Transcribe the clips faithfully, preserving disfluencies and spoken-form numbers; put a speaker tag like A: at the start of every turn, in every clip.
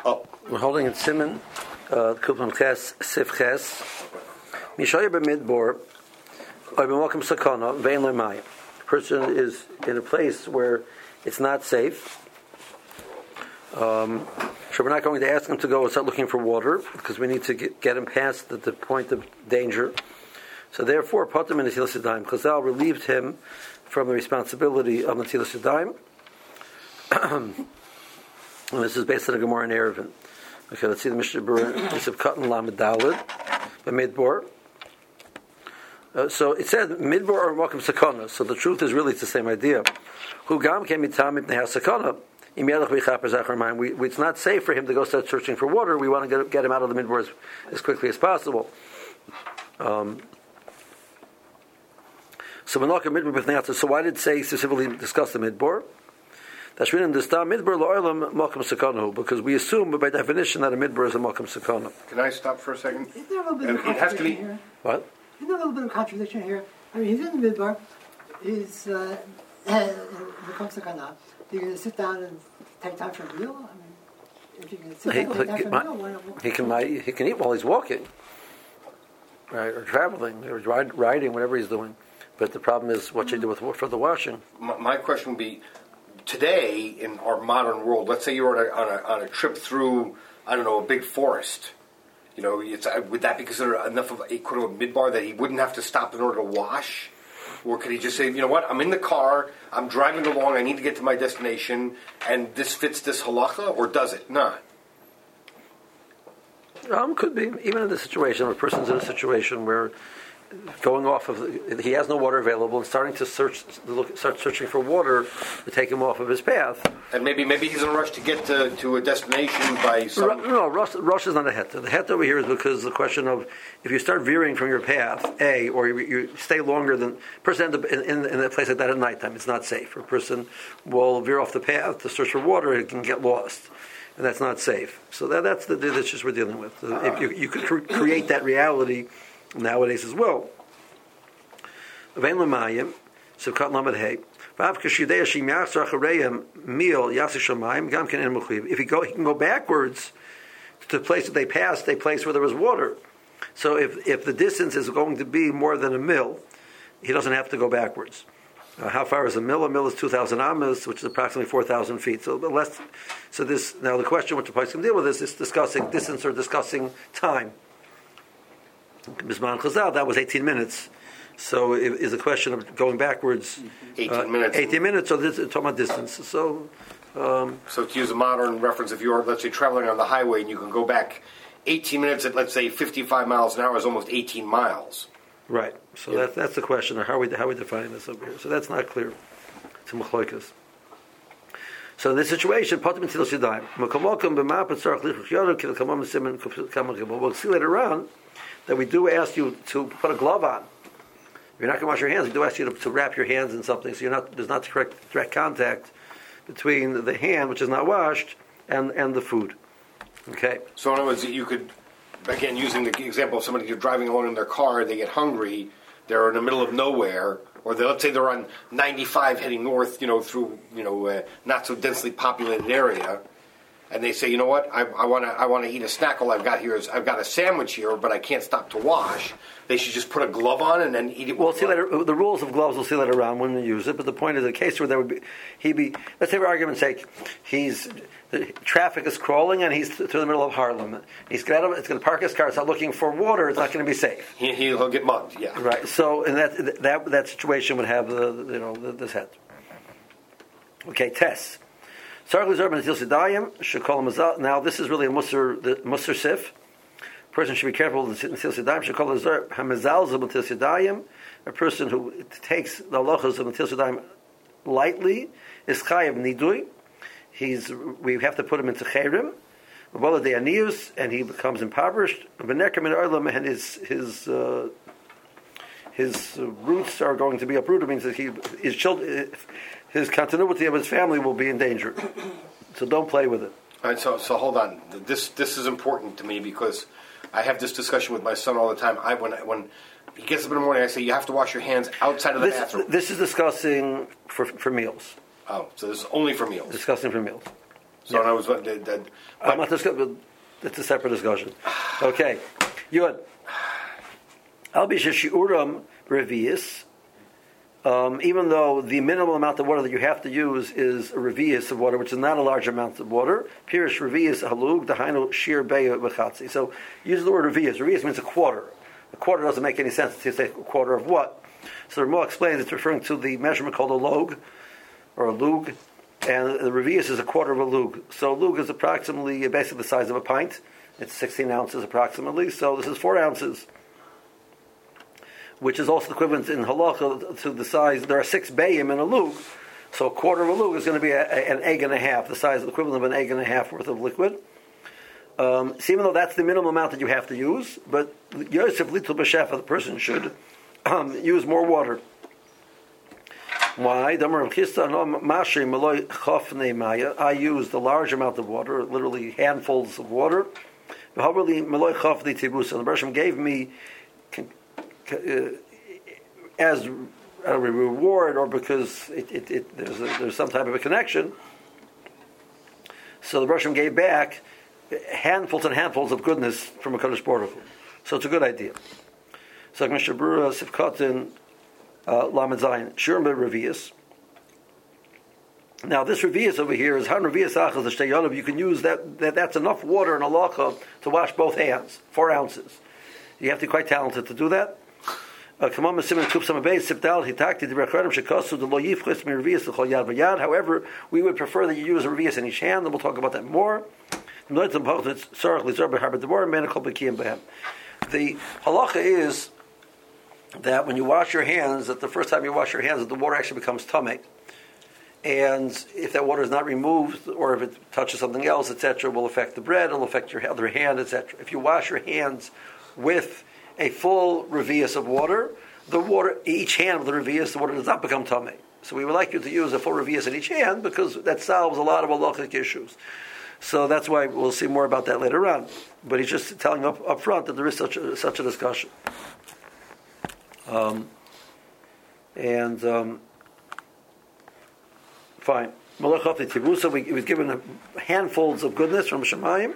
A: Oh.
B: We're holding in Siman, Kupon Ches, Sif Ches. Mishoyer b'midbor, or b'mokum sakana, vein le'mayim. The person is in a place where it's not safe. Um, so we're not going to ask him to go and start looking for water, because we need to get, get him past the, the point of danger. So therefore, Potem and Netilas Yadayim, Chazal relieved him from the responsibility of Netilas Yadayim. And this is based on a Gemara in Erevin. Okay, let's see the Mishnah Berurah. It's of Katan Lamed Daled, the Midbor. Uh, so it said Midbor or Mokum Sakana. So the truth is really it's the same idea. Who Gam came mitam ibnei Sakana. We, it's not safe for him to go start searching for water. We want to get, get him out of the Midbor as, as quickly as possible. Um, so So why did it say specifically discuss the Midbor? Because we assume by definition that a midbar is a Malkum Sakana.
A: Can I stop for a second?
C: Isn't there a little bit and of contradiction here?
B: What?
C: Isn't there a little bit of contradiction here? I mean, he's in the midbar. He's uh, in Malkum Sakana. You're going to sit down and take time for a meal? I mean, if you can sit down and take time for a meal, why not?
B: He can, he can eat while he's walking, right, or traveling, or riding, whatever he's doing. But the problem is what you do with for the washing.
A: My, my question would be, today, in our modern world, let's say you're on a, on a, on a trip through, I don't know, a big forest. You know, it's, would that be considered enough of a equivalent midbar that he wouldn't have to stop in order to wash? Or could he just say, you know what, I'm in the car, I'm driving along, I need to get to my destination, and this fits this halacha, or does it not?
B: Um, could be. Even in the situation, where a person's in a situation where going off of, the, he has no water available and starting to search, look, start searching for water to take him off of his path.
A: And maybe maybe he's in a rush to get to, to a destination by some...
B: Ru- no, rush, rush is not a heta. The heta over here is because the question of if you start veering from your path, A, or you, you stay longer than... A person ends up in, in, in a place like that at nighttime, it's not safe. A person will veer off the path to search for water, it can get lost. And that's not safe. So that, that's the the issues we're dealing with. Uh, if you, you could cr- create that reality nowadays as well. Vein lemayim, so kat lamed hay. Vav kashidei shim yasar achareyim mil yasir shamayim gam ken en mechuyev. If he go, he can go backwards to the place that they passed, a place where there was water. So if if the distance is going to be more than a mil, he doesn't have to go backwards. Uh, how far is a mil? A mil is two thousand amas, which is approximately four thousand feet. So the less. So this now the question which the place can deal with is is discussing distance or discussing time. Bisman Chazal, that was eighteen minutes. So it is a question of going backwards.
A: eighteen
B: uh,
A: minutes.
B: eighteen minutes, so this is talking about distance. So, um,
A: so to use a modern reference, if you're, let's say, traveling on the highway and you can go back eighteen minutes at, let's say, fifty-five miles an hour is almost eighteen miles.
B: Right. So yeah. that, that's the question. How are we, how are we defining this over here? So that's not clear. It's a machlokas. So in this situation, we'll see later on that we do ask you to put a glove on. If you're not going to wash your hands, we do ask you to, to wrap your hands in something so you're not there's not direct, direct contact between the hand, which is not washed, and, and the food. Okay?
A: So in other words, you could, again, using the example of somebody who's driving along in their car, they get hungry, they're in the middle of nowhere, or they, let's say they're on ninety-five heading north, you know, through, you know, uh, not so densely populated area, and they say, you know what, I want to I want to eat a snack. All I've got here is I've got a sandwich here, but I can't stop to wash. They should just put a glove on and then eat it.
B: We'll see later. The rules of gloves we'll see later on when we use it. But the point is, a case where there would be, he be. Let's say, for argument's sake, he's the traffic is crawling and he's through the middle of Harlem. He's got it's going to park his car. It's not looking for water. It's not going to be safe.
A: He, he'll get mugged. Yeah.
B: Right. So in that that that situation would have the you know the, this head. Okay. Tess. Now this is really a musar the musar sif. Person should be careful with the Netilas Yadayim. Should call it hamazalzel Netilas Yadayim. A person who takes the halachas of Netilas Yadayim lightly is chayav nidui. He's we have to put him into chayrim. And he becomes impoverished. And his his uh, his roots are going to be uprooted. It means that he his children. His continuity of his family will be in danger. So don't play with it.
A: All right, so so hold on. This this is important to me because I have this discussion with my son all the time. I when when he gets up in the morning, I say you have to wash your hands outside of the
B: this,
A: bathroom.
B: This is discussing for for meals.
A: Oh, so this is only for meals.
B: Discussing for meals.
A: So
B: Yeah.
A: I was. That, that,
B: I'm not discussing. That's a separate discussion. Okay, Yud. Al b'shiuram revius. Um, even though the minimal amount of water that you have to use is a revius of water, which is not a large amount of water, pirish revius halug dahainu shir beya v'chatzi. So use the word revius. Revius means a quarter. A quarter doesn't make any sense to say a quarter of what. So the Ramah explains it's referring to the measurement called a log or a lug, and the revius is a quarter of a lug. So a lug is approximately basically the size of a pint. It's sixteen ounces approximately. So this is four ounces. Which is also equivalent in halacha to the size. There are six bayim in a lug, so a quarter of a lug is going to be a, a, an egg and a half, the size equivalent of an egg and a half worth of liquid. Um, so even though that's the minimum amount that you have to use, but Yosef Litul B'Shefa, the person should um, use more water. Why? I used a large amount of water, literally handfuls of water. The Bershom gave me Uh, as a reward, or because it, it, it, there's, a, there's some type of a connection. So the Bershom gave back handfuls and handfuls of goodness from a Kodesh Baruch Hu. So it's a good idea. So Mishabura Sifkatin Lamed Zayin Shurim Revius. Now this Revius over here is Han Revius Achas the Shteyanav. You can use that, that. That's enough water in a lacha to wash both hands, four ounces. You have to be quite talented to do that. However, we would prefer that you use a revius in each hand, and we'll talk about that more. The halacha is that when you wash your hands, that the first time you wash your hands, that the water actually becomes tamei. And if that water is not removed, or if it touches something else, et cetera, will affect the bread, it will affect your other hand, et cetera. If you wash your hands with a full revius of water, the water, each hand of the revius, the water does not become tamei. So we would like you to use a full revius in each hand, because that solves a lot of halachic issues. So that's why we'll see more about that later on. But he's just telling up, up front that there is such a, such a discussion. Um, and um, fine. Malachot Tibusa, we was given handfuls of goodness from Shemayim.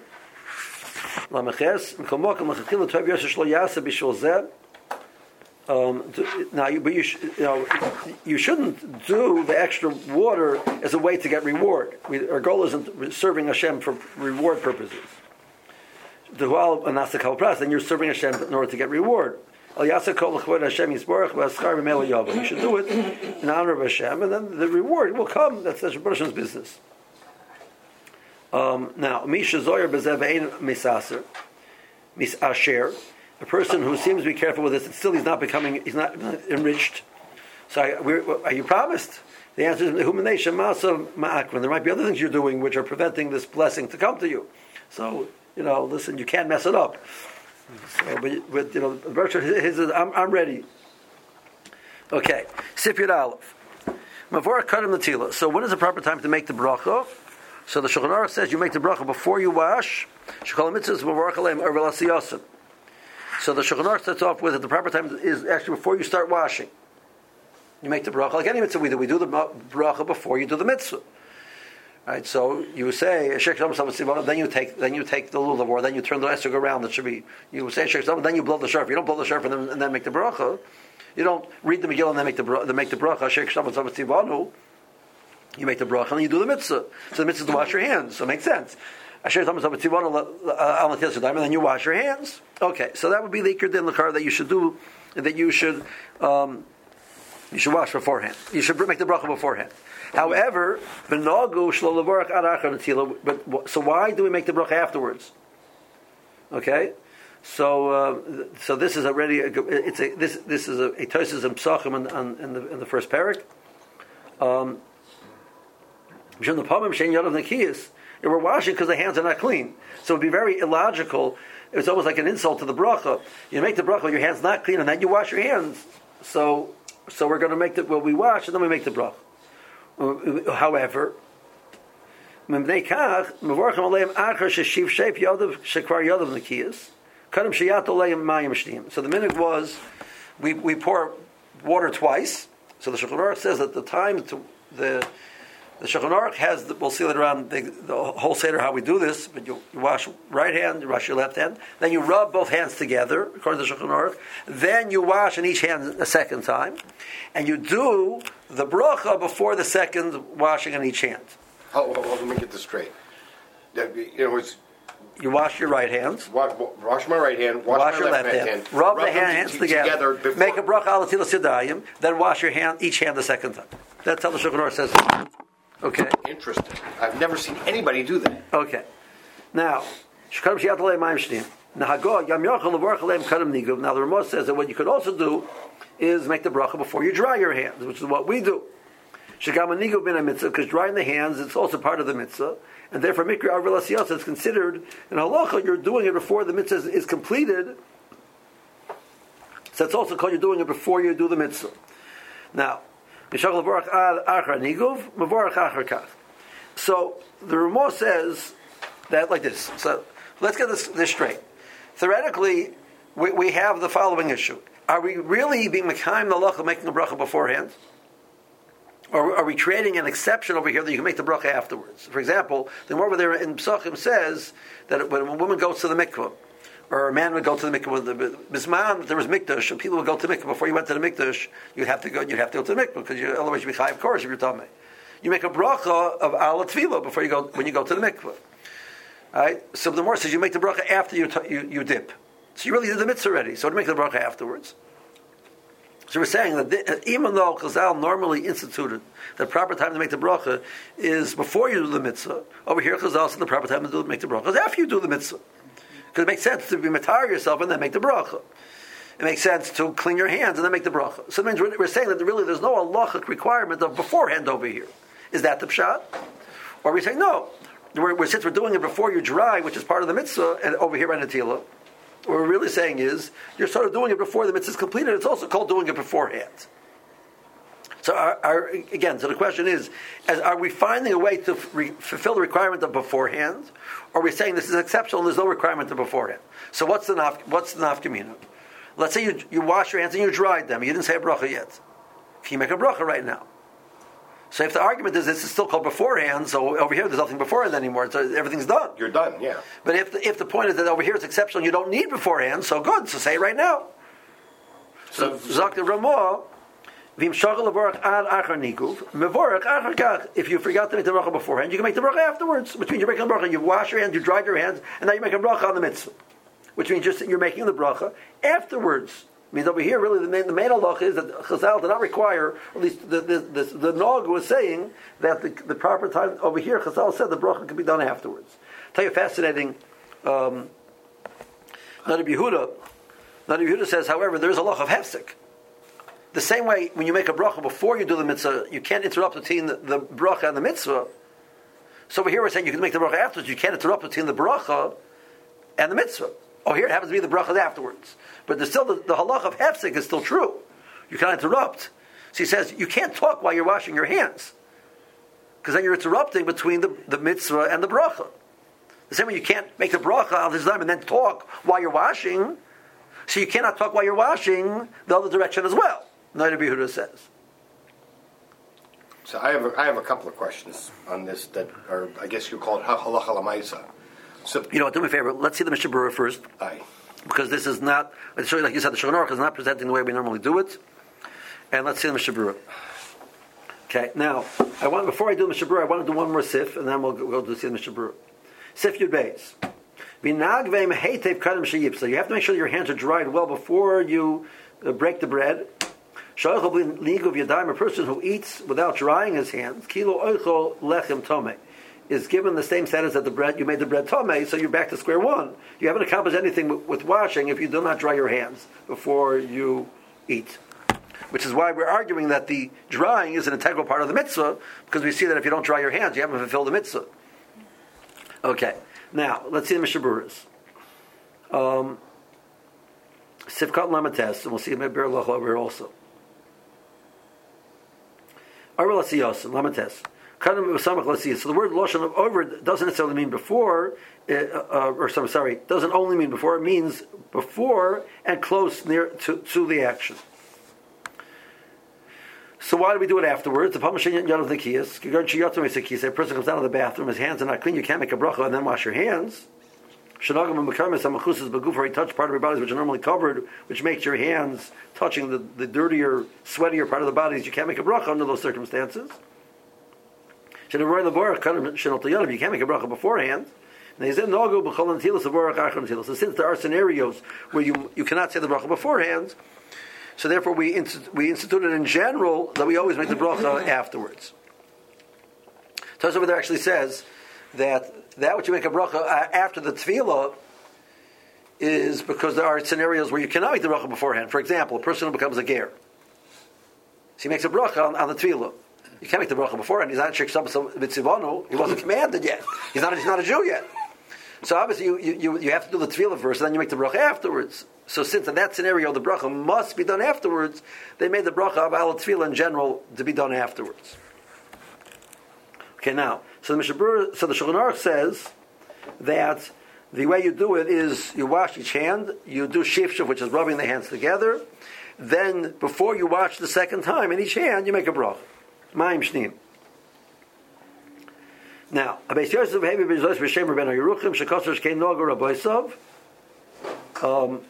B: Um, now, you, but you, sh, you know, you shouldn't do the extra water as a way to get reward. We, our goal isn't serving Hashem for reward purposes. Then you're serving Hashem in order to get reward. You should do it in honor of Hashem, and then the reward will come. That's that's Hashem's business. Um, now, Misha Zoyer Bezev Misaser, Misasher, a person who seems to be careful with this, and still he's not becoming, he's not enriched. So, I, are you promised? The answer is, there might be other things you're doing which are preventing this blessing to come to you. So, you know, listen, you can't mess it up. So, but, but you know, Berkshire, his, his, I'm, I'm ready. Okay, Sifyud Aleph. Mavor Kadim Natila. So, when is the proper time to make the bracha? So the Shulchan Aruch says you make the bracha before you wash. So the Shulchan Aruch starts off with that the proper time is actually before you start washing. You make the bracha like any mitzvah we do. We do the bracha before you do the mitzvah. Right? So you say then you take then you take the lulav, or then you turn the esrog around. That should be you say then you blow the shofar. You don't blow the shofar and then, and then make the bracha. You don't read the Megillah and then make the then make the bracha. You make the bracha and then you do the mitzvah. So the mitzvah is to wash your hands. So it makes sense. And then you wash your hands. Okay, so that would be the ikar din l'kar that you should do, that you should um, you should wash beforehand. You should make the bracha beforehand. However, but so why do we make the bracha afterwards? Okay, so uh, so this is already a, it's a this this is a, a tosis and psachim in, in the in the first parak. Um, we're washing because the hands are not clean, so it would be very illogical. It's almost like an insult to the bracha. You make the bracha with your hands not clean, and then you wash your hands. So, so we're going to make the well, we wash and then we make the bracha. However, so the minhag was we we pour water twice. So the Shulchan Aruch says that the time to the The Shulchan Aruch has, the, we'll see later on, the, the whole Seder how we do this, but you, you wash right hand, you wash your left hand, then you rub both hands together, according to the Shulchan Aruch, then you wash in each hand a second time, and you do the bracha before the second washing in each hand.
A: Oh, oh, oh, let me get this straight. That, you know, it's,
B: you wash your right hands.
A: Wash, wash my right hand, wash,
B: wash
A: my
B: your
A: left,
B: left hand,
A: hand,
B: rub,
A: rub
B: the hand, hands
A: t-
B: together,
A: together
B: make a bracha al Netilas Yadayim, then wash your hand, each hand the second time. That's how the Shulchan Aruch says it. Okay.
A: Interesting. I've never seen anybody do that.
B: Okay. Now, now the Ramah says that what you could also do is make the bracha before you dry your hands, which is what we do. Because drying the hands is also part of the mitzvah, and therefore mikra arvel asiyasa is considered in halacha. You're doing it before the mitzvah is, is completed, so it's also called you're doing it before you do the mitzvah. Now, so the Ramah says that like this. So let's get this, this straight. Theoretically, we, we have the following issue: are we really being mekayim the halacha, making a bracha beforehand? Or are we creating an exception over here that you can make the bracha afterwards? For example, the Gemara over there in Pesachim says that when a woman goes to the mikvah, or a man would go to the mikvah, the bisman, there was mikdash, and people would go to the mikvah. Before you went to the mikdash, you'd have to go. You'd have to go to the mikvah because you, otherwise you'd be chai, of course, if you're tamei. You make a bracha of al tefillah before you go when you go to the mikvah. All right. So the Gemara says you make the bracha after you, t- you you dip. So you really did the mitzvah already. So to make the bracha afterwards. So we're saying that the, even though Chazal normally instituted the proper time to make the bracha is before you do the mitzvah, over here Chazal said the proper time to do, make the bracha is after you do the mitzvah. Because it makes sense to be matar yourself and then make the bracha. It makes sense to clean your hands and then make the bracha. So it means we're, we're saying that really there's no halachic requirement of beforehand over here. Is that the pshat? Or are we saying no? We're, we're, since we're doing it before you dry, which is part of the mitzvah, and over here by Netilah, what we're really saying is you're sort of doing it before the mitzvah is completed. It's also called doing it beforehand. So our, our, again, so the question is, as, are we finding a way to re, fulfill the requirement of beforehand? Or are we saying this is exceptional and there's no requirement of beforehand? So what's the naf, what's the nafkamina? Let's say you, you wash your hands and you dried them. You didn't say a bracha yet. Can you make a bracha right now? So if the argument is this is still called beforehand, so over here there's nothing beforehand anymore, so everything's done.
A: You're done, yeah.
B: But if the, if the point is that over here it's exceptional, you don't need beforehand, so good, so say it right now. So Zak the Ramah, if you forgot to make the bracha beforehand, you can make the bracha afterwards. Which means you're making the bracha, you wash your hands, you dry your hands, and now you make a bracha on the mitzvah. Which means just you're making the bracha afterwards. It means over here, really, the main, the main halach is that Chazal did not require, or at least the the, the, the Nog was saying that the, the proper time over here, Chazal said the bracha could be done afterwards. I'll tell you a fascinating. Um, Nadav Yehuda, Nadav Yehuda says, however, there is a halach of hefsek. The same way, when you make a bracha before you do the mitzvah, you can't interrupt between the, the bracha and the mitzvah. So over here, we're saying you can make the bracha afterwards. You can't interrupt between the bracha and the mitzvah. Oh, here it happens to be the brachas afterwards. But there's still the, the halach of hefsek is still true. You can't interrupt. So he says, you can't talk while you're washing your hands. Because then you're interrupting between the, the mitzvah and the bracha. The same way you can't make the bracha al tizayim and then talk while you're washing. So you cannot talk while you're washing the other direction as well. Nadav Yehuda says.
A: So I have a, I have a couple of questions on this that are, I guess you call it halacha lamaisa. So,
B: you know what, do me a favor, let's see the Mishnah Berurah first.
A: Aye.
B: Because this is not, it's showing, like you said, the Shulchan Aruch is not presenting the way we normally do it. And let's see the Mishnah Berurah. Okay, now, I want, before I do the Mishnah Berurah, I want to do one more sif, and then we'll go, we'll do see the Mishnah Berurah. Sif Yud Beis. So you have to make sure that your hands are dried well before you uh, break the bread. A person who eats without drying his hands, kilo oichol lechem tomei, is given the same status that the bread, you made the bread tomei, so you're back to square one. You haven't accomplished anything with, with washing if you do not dry your hands before you eat. Which is why we're arguing that the drying is an integral part of the mitzvah, because we see that if you don't dry your hands, you haven't fulfilled the mitzvah. Okay, now, let's see the Mishnah Berurahs. Um, Sifkat Lamates, and we'll see the Meber Lach over here also. Arvel Asiyos, Lamates. So the word Lashon of over doesn't necessarily mean before, uh, uh, or some, sorry, doesn't only mean before, it means before and close near to, to the action. So why do we do it afterwards? The Pamashin Yad of the Kiyas, a person comes out of the bathroom, his hands are not clean, you can't make a bracha and then wash your hands. Shanagam and Makamis and Machusas Bagufar, he touch part of your bodies which are normally covered, which makes your hands touching the, the dirtier, sweatier part of the bodies. You can't make a bracha under those circumstances. You can't make a bracha beforehand. So since there are scenarios where you, you cannot say the bracha beforehand, so therefore we inst- we instituted in general that we always make the bracha afterwards. Tosfos over there actually says that that which you make a bracha after the tefillah is because there are scenarios where you cannot make the bracha beforehand. For example, a person who becomes a ger, so he makes a bracha on, on the tefillah. You can't make the bracha beforehand. He's not a shiksham b'tzivanu. He wasn't commanded yet. He's not. He's not a Jew yet. So obviously you, you, you have to do the tefillah first, and then you make the bracha afterwards. So since in that scenario the bracha must be done afterwards, they made the bracha of al tefillah in general to be done afterwards. Okay, now so the Mishabur, so the Shulchan Aruch says that the way you do it is you wash each hand, you do shifshav, which is rubbing the hands together. Then before you wash the second time in each hand, you make a bracha. Ma'im shneim. Now, Abeis Yosef Hevi B'Zois B'Shem Rabbeinu Yeruchim Shekosar Shkein Nogar Raboisov. Um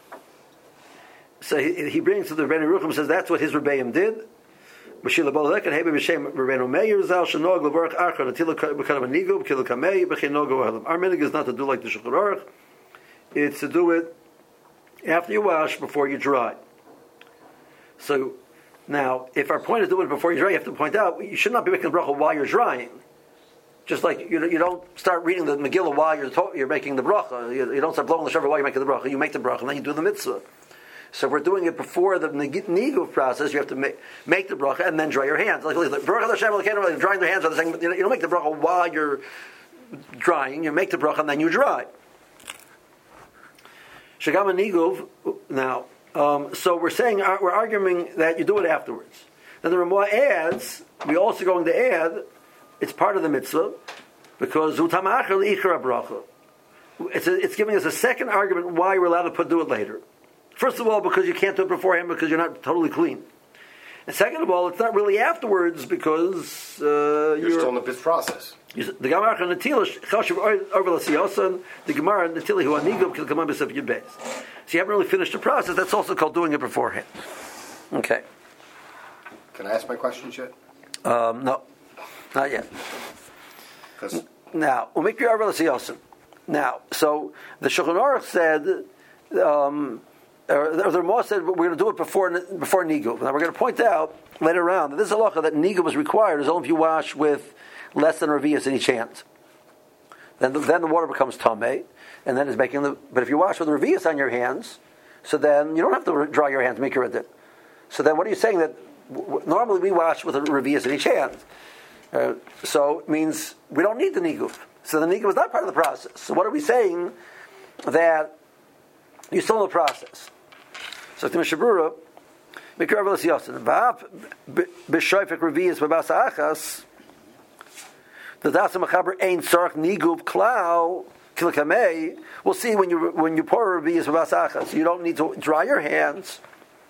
B: So he, he brings to the Rabbeinu Yeruchim, says that's what his Rebbeim did. Mashila Bolek and Hevi B'Shem Rabbeinu Meir Zal Shenog Levarach Archon Atila B'Kadav Anigu B'Kil Kamei B'Chein Nogar Ohelim. Our minhag is not to do like the Shulchan Aruch. It's to do it after you wash, before you dry. So now, if our point is to do it before you dry, you have to point out you should not be making the bracha while you're drying. Just like you, you don't start reading the Megillah while you're to, you're making the bracha. You, you don't start blowing the shofar while you're making the bracha. You make the bracha and then you do the mitzvah. So if we're doing it before the niguv process, you have to make, make the bracha and then dry your hands. Like, like bracha Hashem, like drying their hands are the same. You don't make the bracha while you're drying. You make the bracha and then you dry. Shagam niguv. Now, um, so we're saying we're arguing that you do it afterwards. Then the Ramah adds, we're also going to add, it's part of the mitzvah because it's a, it's giving us a second argument why we're allowed to put do it later. First of all, because you can't do it beforehand because you're not totally clean. And second of all, it's not really afterwards because uh,
A: you're, you're still in the bit process.
B: The Gemara and Natilish, the Gemara and Natili who are nigub can come on b'sef yud beis. So you haven't really finished the process. That's also called doing it beforehand. Okay.
A: Can I ask my question yet?
B: Um, no, not yet. Now, umikri arvel siyosin. Now, so the Shulchan Aruch said. Um, Or the Ramah said we're going to do it before before niguv. Now we're going to point out later on that this halacha that niguv was required is only if you wash with less than revius in each hand. Then the, then the water becomes tamei, and then it's making the. But if you wash with revius on your hands, so then you don't have to dry your hands, make your reddit. So then what are you saying that w- normally we wash with a revius in each hand? Uh, so it means we don't need the niguv. So the niguv is not part of the process. So what are we saying that you're still in the process? So the Mishabura, Mikra Velas Yosin, Va'af B'Shoifek Revius V'Basa Achas, the Dasa Machaber Ein Sark Niguv Klau Kilkamei. We'll see when you when you pour Revius V'Basa Achas, you don't need to dry your hands.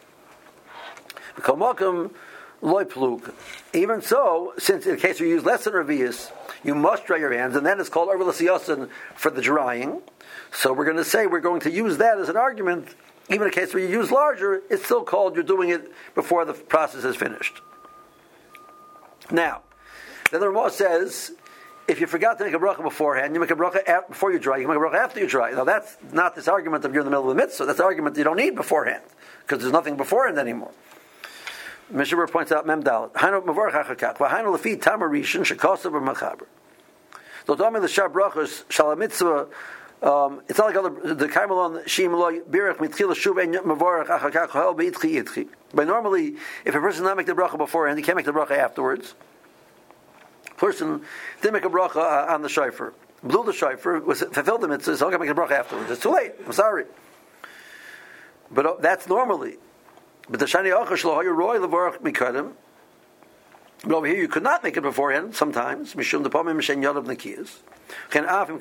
B: V'Komokim Loi Plug. Even so, since in case you use less than Revius, you must dry your hands, and then it's called Velas Yosin for the drying. So we're going to say we're going to use that as an argument. Even in a case where you use larger, it's still called you're doing it before the process is finished. Now, then the Ramah says, if you forgot to make a bracha beforehand, you make a bracha after, before you dry, you make a bracha after you dry. Now that's not this argument of you're in the middle of the mitzvah. That's the argument that you don't need beforehand, because there's nothing beforehand anymore. Mishabur points out, Mem Dalet, Hainu Mavarch Achakak, V'hainu Lefi Tamarishin Shekosav B'Machaber. L'domim L'shar Brachos Shal HaMitzvah. Um, it's not like other the Kaimelon Shim Lo Birach Mitchila Shuv Ein Mavarach Achakach Hel Beitchi Itchi. But normally, if a person does not make the bracha beforehand, he can't make the bracha afterwards. Person didn't make a bracha uh, on the shofar, blew the shofar, was fulfilled the mitzvah, so I'm going to make the bracha afterwards. It's too late. I'm sorry, but uh, that's normally. But the Shani Achash Lo Hayu Roy Levarach Mikadim. But over here, you could not make it beforehand. Sometimes Mishum the Pamim Mishen Yadav Nekiyas. So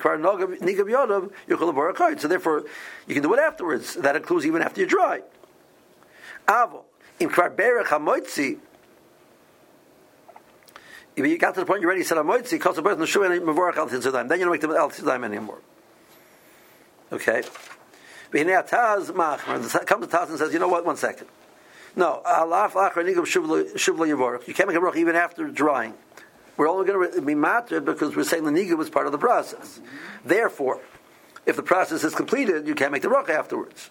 B: therefore, you can do it afterwards. That includes even after you dry. Avo im kvar berach hamoitzi If you got to the point you're ready, you said Amoitzi, calls the person the Shu and Mavorach Al Tzidaim. Then you don't make the Al Tzidaim anymore. Okay. But Taz Machmer comes to Taz and says, you know what? One second. No, Alaf Achar Nigum Shuvla Yavorach. You can't make a bracha even after drying. We're only going to be mattered because we're saying the nigum was part of the process. Therefore, if the process is completed, you can't make the bracha afterwards.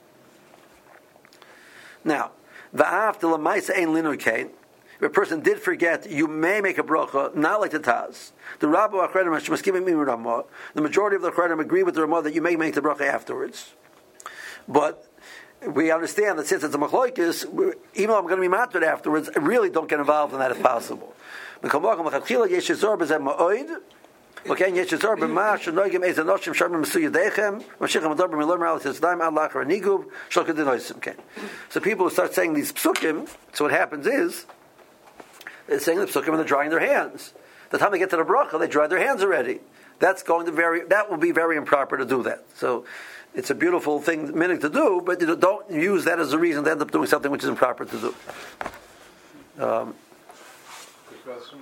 B: Now, va'af de lamaisa ein linur kain. If a person did forget, you may make a bracha, not like the Taz. The Rabbi Achredim Hashemaskimim Im Ramah. The majority of the Achredim agree with the Ramah that you may make the bracha afterwards. But we understand that since it's a machlokes, even though I'm going to be mattered afterwards, I really don't get involved in that if possible. Okay, yeshizor b'zeh Okay, yeshizor b'ma shenoigim ez anoshim sharmim mesuyadechem mashichem ador b'milomer al tizdaim al lachar nigub shal kedinoisim. Okay, so people who start saying these psukim, so what happens is they're saying the psukim and they're drying their hands. The time they get to the bracha, they dry their hands already. That's going to very that will be very improper to do that. So it's a beautiful thing, minute to do, but you don't use that as a reason to end up doing something which is improper to do. Um,
D: Question?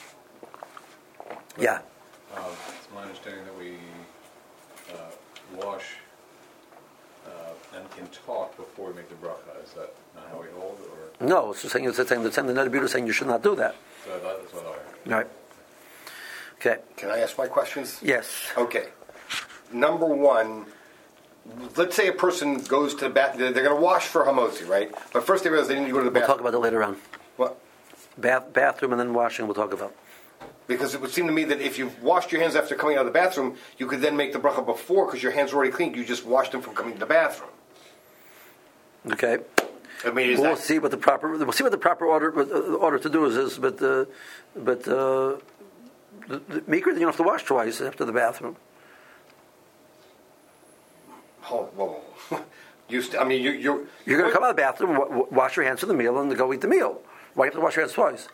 B: Yeah.
D: Um, it's my understanding that we uh, wash uh, and can talk before we make the bracha. Is that not how we hold it? Or?
B: No, it's just saying, it's saying the Neder Buda saying you should not do that.
D: So that, that's what I heard.
B: Right. Okay.
A: Can I ask my questions?
B: Yes.
A: Okay. Number one, let's say a person goes to the bath, they're going to wash for hamotzi, right? But first they realize they need to go to the
B: We'll
A: bathroom.
B: talk about it later on.
A: What?
B: Bath, bathroom and then washing we'll talk about.
A: Because it would seem to me that if you've washed your hands after coming out of the bathroom, you could then make the bracha before because your hands are already clean. You just washed them from coming to the bathroom.
B: Okay.
A: I mean, is
B: we'll
A: that...
B: see what the proper we'll see what the proper order uh, order to do is, is but uh, but uh, the, the mikra, you don't have to wash twice after the bathroom.
A: Oh, whoa, whoa. you st- I mean, you, you're
B: You're going to come out of the bathroom, w- wash your hands for the meal, and go eat the meal. Why do you have to wash your hands twice?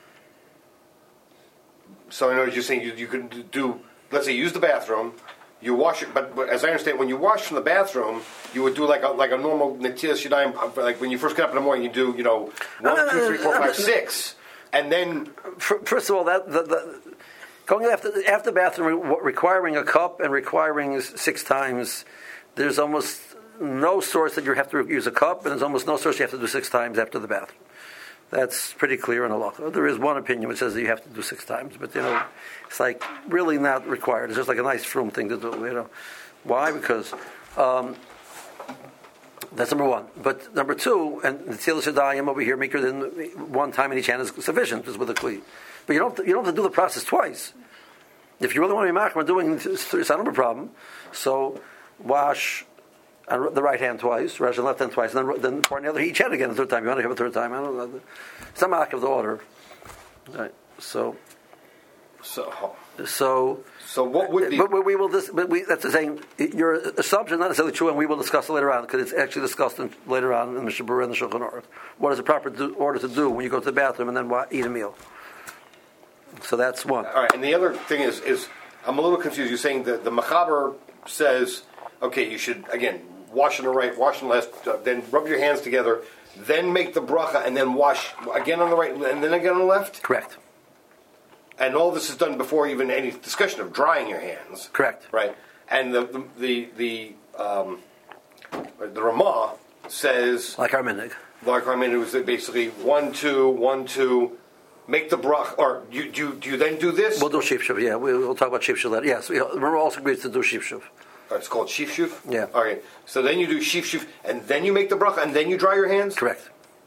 A: So I know you're saying you, you could do, let's say, use the bathroom, you wash it, but, but as I understand, when you wash from the bathroom, you would do like a like a normal netilas yadayim, like when you first get up in the morning, you do, you know, one,
B: no, no,
A: two, three, four,
B: no, no,
A: five, six, and then...
B: First of all, that the, the, going after after the bathroom requiring a cup and requiring six times, there's almost no source that you have to use a cup, and there's almost no source you have to do six times after the bathroom. That's pretty clear in halacha. There is one opinion which says that you have to do six times, but you know, it's like really not required. It's just like a nice frum thing to do. You know, why? Because um, that's number one. But number two, and the tzilas yadayim over here, maker than one time in each hand is sufficient, just with a kli. But you don't you don't have to do the process twice. If you really want to be machmer doing it's not a problem. So wash on the right hand twice, wash on the left hand twice, and then then pour on the other each hand again the third time. You want to have a third time? I don't know. It's not mark of the order. Right. So.
A: So.
B: So.
A: So what would be?
B: But we will. Dis, but we, that's the saying. Your assumption is not necessarily true, and we will discuss it later on because it's actually discussed in, later on in the Mishnah Berurah and the Shulchan Aruch. What is the proper do, order to do when you go to the bathroom and then wa- eat a meal? So that's one.
A: All right, and the other thing is, is I'm a little confused. You're saying that the Machaber says, okay, you should again wash on the right, wash on the left, uh, then rub your hands together, then make the bracha, and then wash again on the right, and then again on the left.
B: Correct.
A: And all this is done before even any discussion of drying your hands.
B: Correct.
A: Right. And the the the the, um, the Ramah says,
B: Like our minhag.
A: like I mean, it was basically one two one two. Make the brach, or you, do, you, do you then do this?
B: We'll do shifshuv, yeah. We, we'll talk about shifshuv later. Yes, we, remember also agrees to do shifshuv.
A: Oh, it's called shifshuv?
B: Yeah.
A: Okay, so then you do shifshuv, and then you make the bracha, and then you dry your hands?
B: Correct.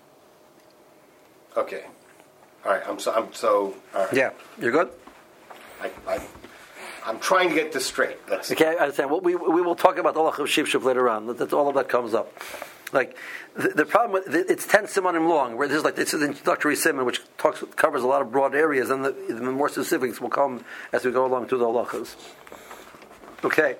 A: Okay. All right, I'm so, I'm so all right.
B: Yeah, you're good?
A: I, I, I'm trying to get this straight. Let's
B: Okay, I understand. Well, we, we will talk about the halach of shifshuv later on. That, that all of that comes up. Like the, the problem with it's ten simanim long, where there's like this is the introductory siman, which talks covers a lot of broad areas, and the, the more specifics will come as we go along through the halachas. Okay.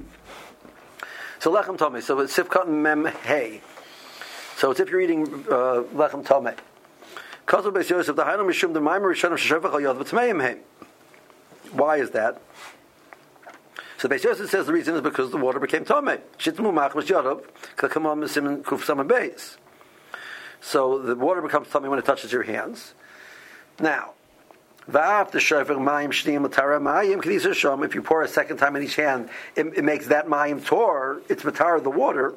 B: So lechem tomei. So it's sifkat mem hey. So it's if you're eating uh, lechem tomei. Kazu beis Yosef the hainu mishum the maimer rishonim sheshevach al yod v'tmeim hey. Why is that? So Beis Yosef says the reason is because the water became tomei. Shitmu machmas yadav kakamam misim kuf sama beis. So the water becomes tomei when it touches your hands. Now, If you pour a second time in each hand, it, it makes that mayim tor. It's matar the water.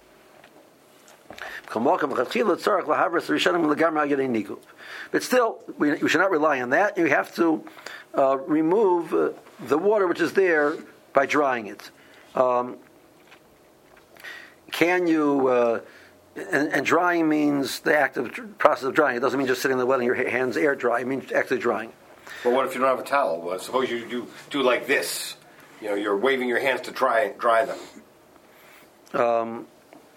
B: But still, we, we should not rely on that. You have to uh, remove uh, the water which is there by drying it. Um, can you? Uh, and, and drying means the act of process of drying. It doesn't mean just sitting in the letting your hands air dry. It means actually drying.
A: Well, what if you don't have a towel? Well, suppose you do do like this. You know, you're waving your hands to dry dry them. Um,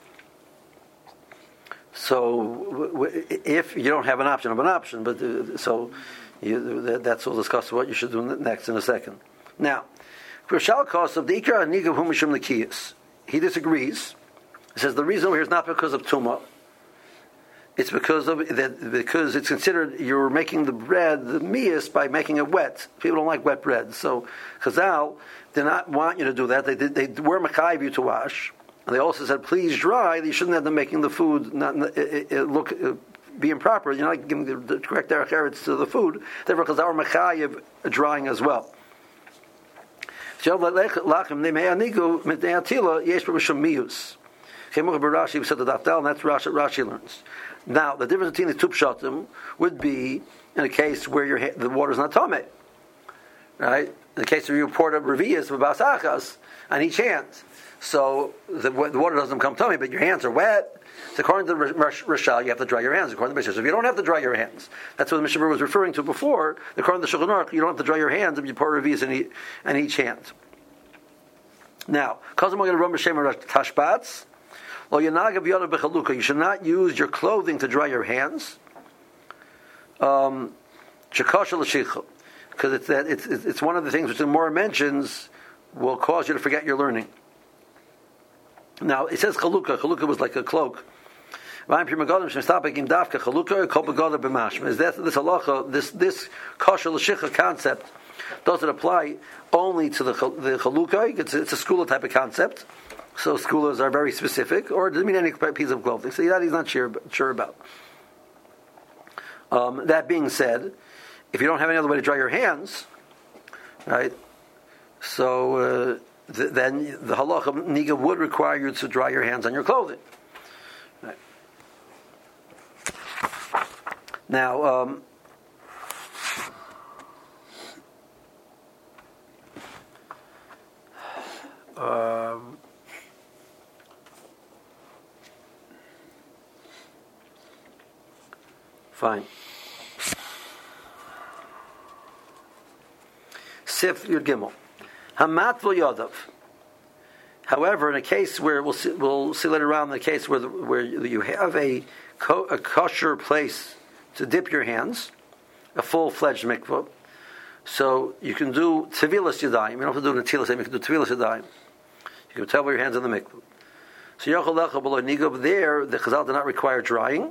B: so, if you don't have an option of an option, but uh, so you, that's we'll discuss what you should do next in a second. Now, for Shalkos of the Ikra Nigav Humishim Lekiyas, he disagrees. He says the reason here is not because of Tumah. It's because of that because it's considered you're making the bread the miyas by making it wet. People don't like wet bread, so Chazal did not want you to do that. They did, they were mechayiv you to wash, and they also said please dry. You shouldn't have them making the food not it, it look it, be improper. You're not giving the, the correct derech eretz to the food. Therefore, Chazal were mechayiv drying as well. Rashi said the Dafdal, and that's Rashi, Rashi learns. Now, the difference between the two pshatim would be in a case where your the water is not tameh, right? In the case where you pour a revius of basachas on each hand, so the, the water doesn't become tameh, but your hands are wet. So according to the Rashal, you have to dry your hands. According to the Mishnah, so if you don't have to dry your hands, that's what the Mishnah was referring to before. According to the Shulchan Aruch, you don't have to dry your hands if you pour revius in each, in each hand. Now, tashbats. You should not use your clothing to dry your hands. Um, because it's that it's it's one of the things which the more mentions will cause you to forget your learning. Now it says chalukah. Chalukah was like a cloak. Is that this halacha, this this kosher l'shicha concept? Does it apply only to the the chalukah? It's it's a skula type of concept. So skulas are very specific, or it doesn't mean any piece of clothing. So that he's not sure, sure about. Um, that being said, if you don't have any other way to dry your hands, right? So uh, th- then the halacha niga would require you to dry your hands on your clothing. Right. Now. Um, um, Fine. Sif Yud Gimel. Hamat v'yadav. However, in a case where we'll see, we'll see later on, in the case where the, where you have a, ko, a kosher place to dip your hands, a full-fledged mikvah, so you can do tevilas yadayim. You don't have to do netilas. You can do tevilas yadayim. You can towel your hands in the mikvah. So yachol lecha b'lo nigav. There, the Chazal did not require drying.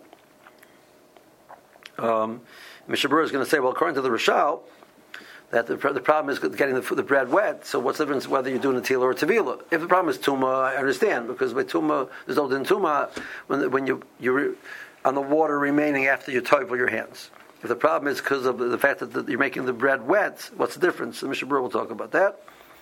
B: Um, Mishnah Berurah is going to say, well, according to the Rashal, that the, the problem is getting the, the bread wet. So what's the difference whether you're doing a tefillah or a tevila? If the problem is tuma, I understand, because by tuma there's no din tuma when when you you're on the water remaining after you toivel your hands. If the problem is because of the fact that the, you're making the bread wet, what's the difference? The Mishnah Berurah will talk about that.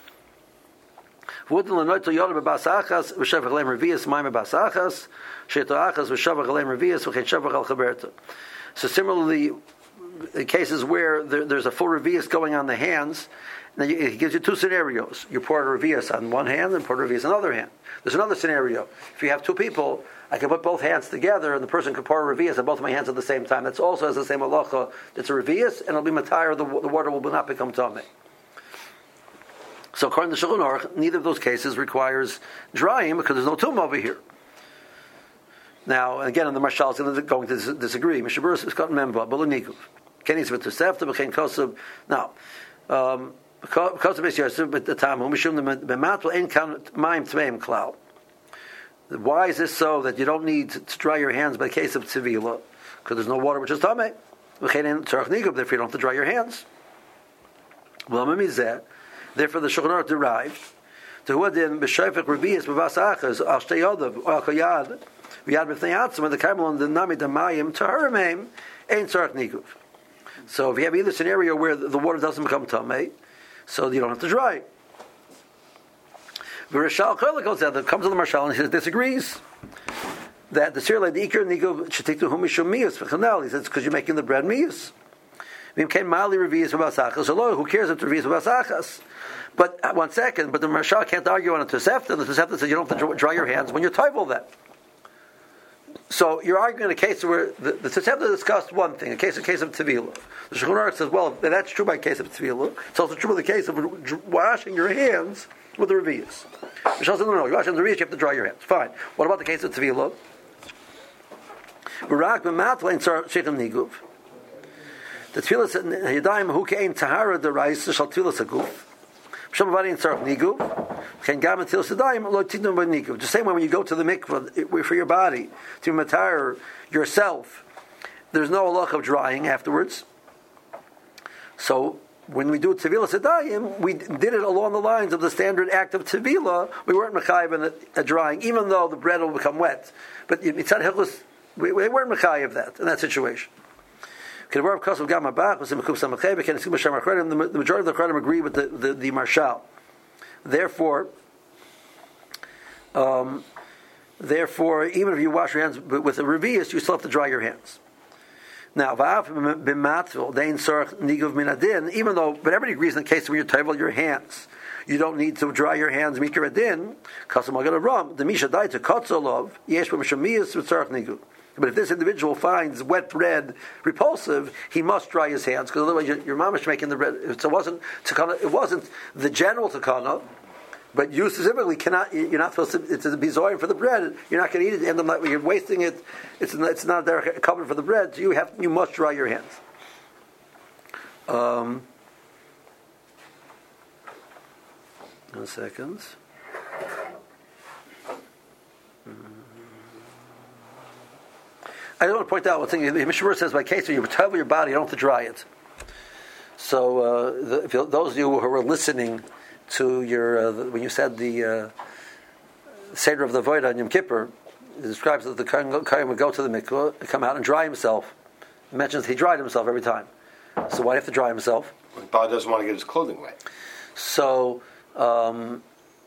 B: So similarly, in cases where there, there's a full revius going on the hands, now you, it gives you two scenarios. You pour a revius on one hand and pour a revius on the other hand. There's another scenario. If you have two people, I can put both hands together and the person can pour a revius on both of my hands at the same time. That's also has the same halacha. It's a revius and it'll be matayr, the, the water will not become tameh. So according to Shulchan Aruch, neither of those cases requires drying because there's no tumah over here. Now, again, the Marshal is going to disagree. Mishnah Berurah is got memba, but l'nikuv. Kenis v'tosefta b'chein kosav. Now, because of Yosef, but the time mishum b'matl ein kan mayim tmeim klal. Why is this so that you don't need to dry your hands by the case of tzivila? Because there's no water which is tamei. V'chein ein tzarach nikuv. Therefore, you don't have to dry your hands. Well, mimizeh. Therefore, the Shulchan Aruch derived to who adin b'shayfek revius b'vas achas al shtei yodav al kayad. The So if you have either scenario where the water doesn't become tamei, so you don't have to dry. The Rishal goes out, that comes to the Marshal and he disagrees that the sirle the ikar nigo shetiktu humishum miyus v'chanal. He says because you're making the bread miyus. Came mali revius v'basachas. So who cares if the revius v'basachas? But uh, one second, but the Marshal can't argue on a Tosefta. The Tosefta says you don't have to dry your hands when you're toivel that. So you're arguing in a case where the, the Tosefta discussed one thing, a case, a case of Tevilah. The Shulchan Aruch says, well, that's true by case of Tevilah. It's also true in the case of washing your hands with the revius. Marshal says, no, no, you're washing the revius, you have to dry your hands. Fine. What about the case of Tevilah? Barak b'matlein tzar shetem niguv. The tefillah said, "Yadayim hu kein tahara derais shal tefillah saguf." Shamavadi in tzar niguv. Ken gam tefillah sedayim lo tidnu b'niguv. The same way when you go to the mikvah for your body to matar yourself, there's no halach of drying afterwards. So when we do tefillah sedayim, we did it along the lines of the standard act of tefillah. We weren't mechayev in a drying, even though the bread will become wet. But mitzad hilchos, we, we weren't mechayev of that in that situation. The majority of the Chachamim agree with the, the, the Marshal. Therefore, um, therefore, even if you wash your hands with a revius, you still have to dry your hands. Now, even though, but everybody agrees in the case when you're toivel your hands, you don't need to dry your hands. Mikra adin, kasam agad ram. The misha died to kotzolov yesh b'mishamiyas v'tzarach niguv. But if this individual finds wet bread repulsive, he must dry his hands because otherwise your, your mamash making the bread. So it wasn't takana, it wasn't the general takana, but you specifically cannot. You're not supposed to. It's a bizoyim for the bread. You're not going to eat it. And the, you're wasting it. It's it's not there covered for the bread. So you have you must dry your hands. Um, one second. I want to point out one thing. The Mishnah says, by case when you toivel your body, you don't have to dry it. So, uh, the, if those of you who were listening to your, uh, the, when you said the uh, Seder of the Voida on Yom Kippur, it describes that the Kohen would go to the mikvah, come out and dry himself. It mentions he dried himself every time. So why do you have to dry himself?
A: Well, Bob doesn't want to get his clothing wet.
B: So, um,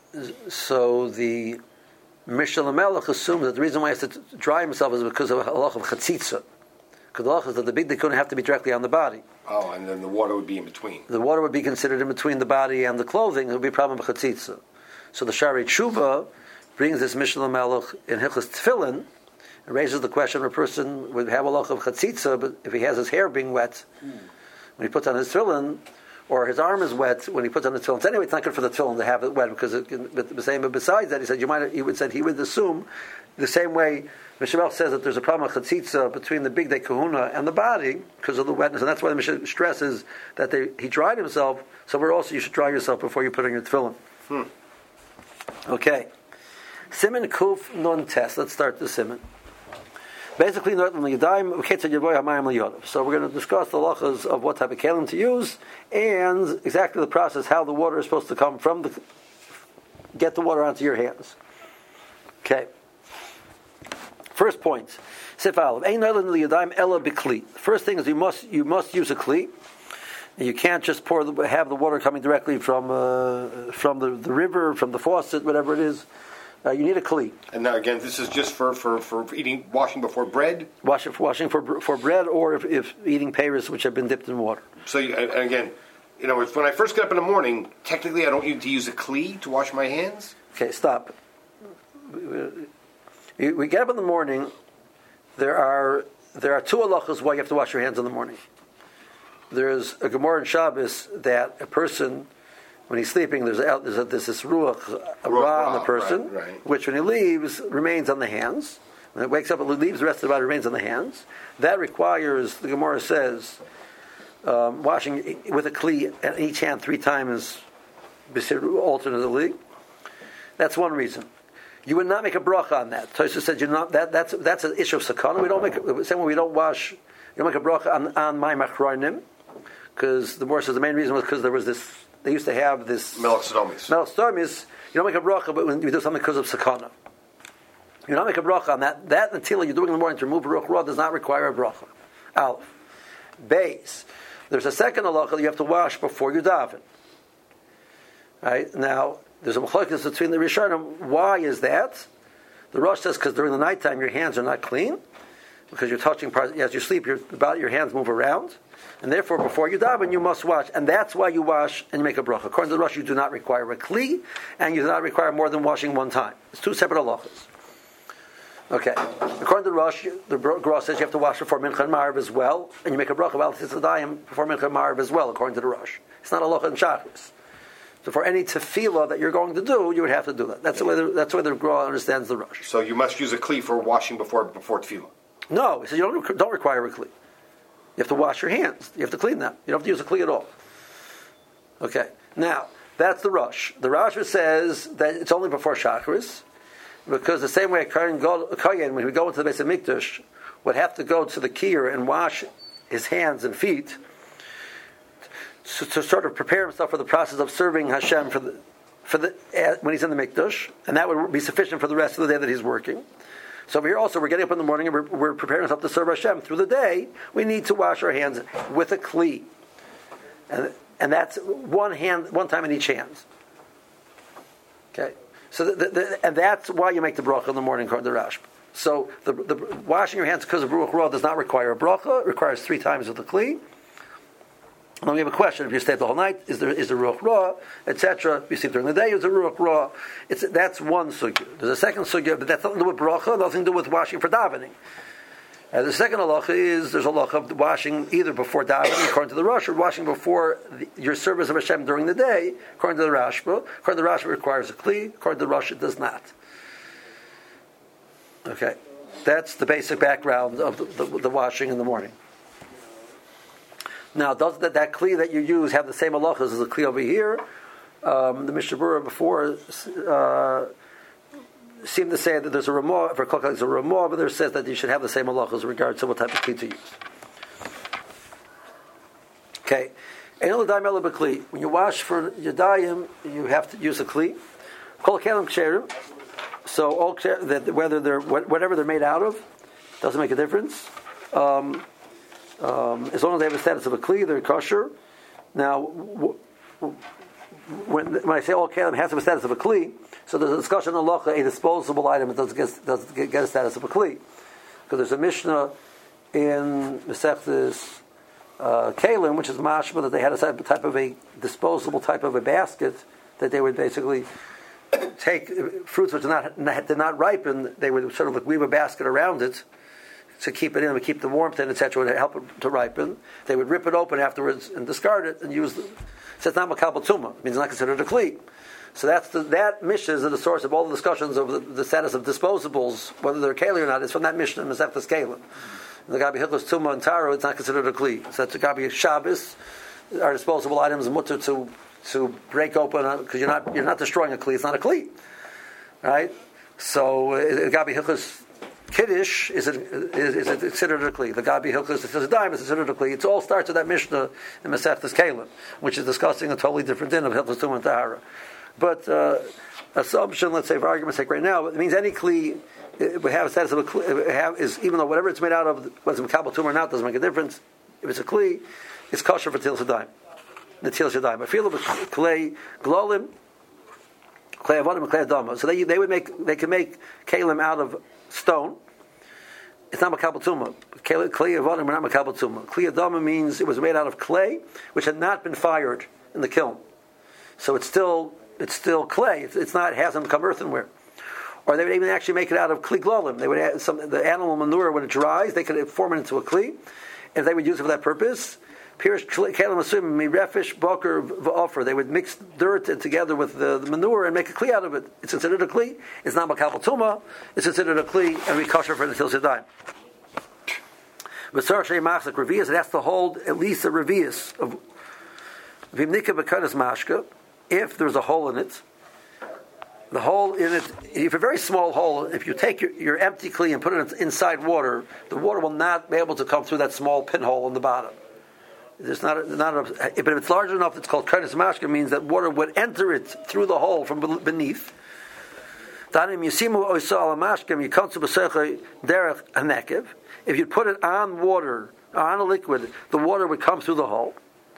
B: so the Mishnah Lamelech assumes that the reason why he has to dry himself is because of a halach of chatzitza. Because the halach is that the big they couldn't have to be directly on the body.
A: Oh, and then the water would be in between.
B: The water would be considered in between the body and the clothing. It would be a problem with chatzitza. So the Shari Tshuva brings this Mishnah Lamelech in Hilchos Tefillin and raises the question: of a person would have a halach of chatzitza, but if he has his hair being wet hmm. when he puts on his tefillin, or his arm is wet when he puts on the tefillin. So anyway, it's not good for the tefillin to have it wet because it, but besides that, he said you might. He would said he would assume the same way Mishnah says that there's a problem of chatzitza between the big day kahuna and the body because of the wetness, and that's why the Mishnah stresses that they, he dried himself. So we're also you should dry yourself before you put on your tefillin. Hmm. Okay, Siman Kuf Nun Tes. Let's start the Siman. Basically, so we're going to discuss the halachas of what type of kelim to use and exactly the process how the water is supposed to come from the get the water onto your hands. Okay. First point. First thing is you must you must use a kli. You can't just pour the, have the water coming directly from uh, from the, the river, from the faucet, whatever it is. Uh, you need a kli.
A: And now again, this is just for, for, for eating, washing before bread?
B: Washing, washing for for bread, or if, if eating payers which have been dipped in water.
A: So, you, and again, you know, when I first get up in the morning, technically I don't need to use a kli to wash my hands?
B: Okay, stop. We, we get up in the morning, there are there are two halachas why you have to wash your hands in the morning. There's a Gemara in Shabbos that a person, when he's sleeping, there's, a, there's, a, there's this ruach, a ra on the person,
A: right, right.
B: which when he leaves, remains on the hands. When it wakes up, it leaves, the rest of the body remains on the hands. That requires, the Gemara says, um, washing with a kli at each hand three times alternately. That's one reason. You would not make a bracha on that. Tosfos said, "You're not that. That's that's an issue of sakana. We don't make same way we don't wash. You don't make a bracha on on my machronim because the Gemara says the main reason was because there was this. They used to have this
A: melech sodomis.
B: Melech sodomis. You don't make a bracha, but when you do something because of sakana, you don't make a bracha on that. That until you're doing in the morning to remove a ruach ra does not require a bracha. Aleph, base. There's a second halacha that you have to wash before you daven. Right? Now, there's a machlokes between the Rishonim. Why is that? The Rosh says because during the nighttime your hands are not clean, because you're touching parts, as you sleep, your, about your hands move around, and therefore before you daven you must wash, and that's why you wash and you make a bracha. According to the Rosh, you do not require a kli, and you do not require more than washing one time. It's two separate halachas. Okay. According to the Rosh, the Rosh says you have to wash before Mincha and Ma'ariv as well, and you make a bracha about Tzadayim before Mincha and Ma'ariv as well, according to the Rosh. It's not a halacha in Shachris. So for any tefillah that you're going to do, you would have to do that. That's the way the, that's the way the Gra understands the Rosh.
A: So you must use a kli for washing before before tefillah.
B: No, he says you don't, don't require a kli. You have to wash your hands. You have to clean them. You don't have to use a kli at all. Okay. Now, that's the Rosh. The Rashba says that it's only before Shacharis, because the same way a Kohen, when he would go into the Beis HaMikdash, would have to go to the kier and wash his hands and feet to, to sort of prepare himself for the process of serving Hashem for the, for the, uh, when he's in the Mikdash, and that would be sufficient for the rest of the day that he's working. So over here also, we're getting up in the morning and we're, we're preparing ourselves to serve Hashem through the day. We need to wash our hands with a kli, and and that's one hand, one time in each hand. Okay, so the, the, the, and that's why you make the bracha in the morning, according to Rashba. So the, the washing your hands because of Ruach Ra does not require a bracha; it requires three times with the kli. And we have a question: if you stay the whole night, is there is there Ruach Ra, et cetera? If you sleep during the day, is there Ruach Ra? It's that's one sugya. There's a second sugya, but that's nothing to do with bracha, nothing to do with washing for davening. And the second halacha is there's a halacha of washing either before davening, according to the Rosh, or washing before the, your service of Hashem during the day, according to the Rashba. According to the Rashba, it requires a kli. According to the Rosh, it does not. Okay, that's the basic background of the, the, the washing in the morning. Now, does that, that kli that you use have the same halachas as the kli over here? Um, the Mishnah Berurah before uh, seemed to say that there's a ramah, for Kolkal there's a ramah, but there says that you should have the same halachas in regards to what type of kli to use. Okay. When you wash for yadayim, you have to use a kli. Kol kelim ksherim. So all that whether they're whatever they're made out of doesn't make a difference. Um, Um, as long as they have a status of a kli, they're kosher. Now, w- w- when, when I say all kelim has a status of a kli, so there's a discussion on halacha, a disposable item, it doesn't get, doesn't get a status of a kli. Because there's a Mishnah in Masechtas uh, Kelim, which is mashma, that they had a type of a disposable type of a basket that they would basically take fruits which did not, did not ripen, they would sort of like weave a basket around it to keep it in, to keep the warmth in, et cetera, would help it to ripen. They would rip it open afterwards and discard it and use the. So it's not makabel tuma. It means it's not considered a kli. So that's the, that Mishnah is the source of all the discussions of the, the status of disposables, whether they're keli or not. It's from that Mishnah, Masechtas Kelim. The Gabi Hilchos Tuma and Taro, it's not considered a kli. So that's the Gabi Shabbos. Our disposable items mutter to to break open because you're not you're not destroying a kli. It's not a kli, right? So uh, Gabi Hilchos Kiddush is, it, is, is it considered a kli. The Gabi Hilchos Tzadayim is considered a kli. It all starts with that Mishnah in Masechtas Kelim, which is discussing a totally different din of Hilchos Tuma and Tahara. But uh, assumption, let's say for argument's sake right now, it means any kli it would have a status of a kli, have, is, even though whatever it's made out of, whether it's makabel tuma or not, doesn't make a difference. If it's a kli, it's kosher for Til Shadayim. The Til Shadayim. I feel it with clay glolim, clay avodim, and clay adama. So they they would make they can make kalim out of stone. It's not makabel tuma. Clay avodim are not makabel tuma. Clay adama means it was made out of clay which had not been fired in the kiln. So it's still it's still clay. It's, it's not it hasn't become earthenware. Or they would even actually make it out of kli glolim. They would add some the animal manure when it dries. They could form it into a kli, and they would use it for that purpose. Pirish kalim asum mirefish boker v'ofer. They would mix dirt together with the, the manure and make a kli out of it. It's considered a kli. It's not makabel tuma. It's considered a kli and we kosher for the Til Shadayim. But Sarach Shei Machzik Revius, it has to hold at least a Revius of Vimnika B'Kanas Mashka. If there's a hole in it, the hole in it, if a very small hole, if you take your, your empty kli and put it inside water, the water will not be able to come through that small pinhole in the bottom. There's not, a, not a, but if it's large enough, it's called Kanas Mashka, means that water would enter it through the hole from beneath. If you put it on water on a liquid, the water would come through the hole.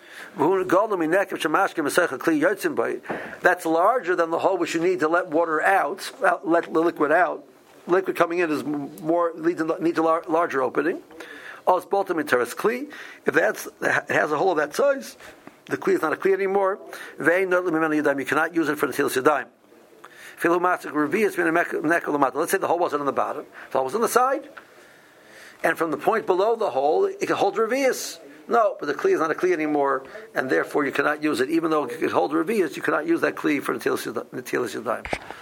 B: That's larger than the hole which you need to let water out, let the liquid out. Liquid coming in is more needs a, needs a lar- larger opening. If that's it has a hole of that size, the kli is not a kli anymore. You cannot use it for the tilas yadayim. Let's say the hole wasn't on the bottom, the hole was on the side, and from the point below the hole, it can hold revius. No, but the kli is not a kli anymore, and therefore you cannot use it. Even though it could hold revius, you cannot use that kli for the tilas yadayim.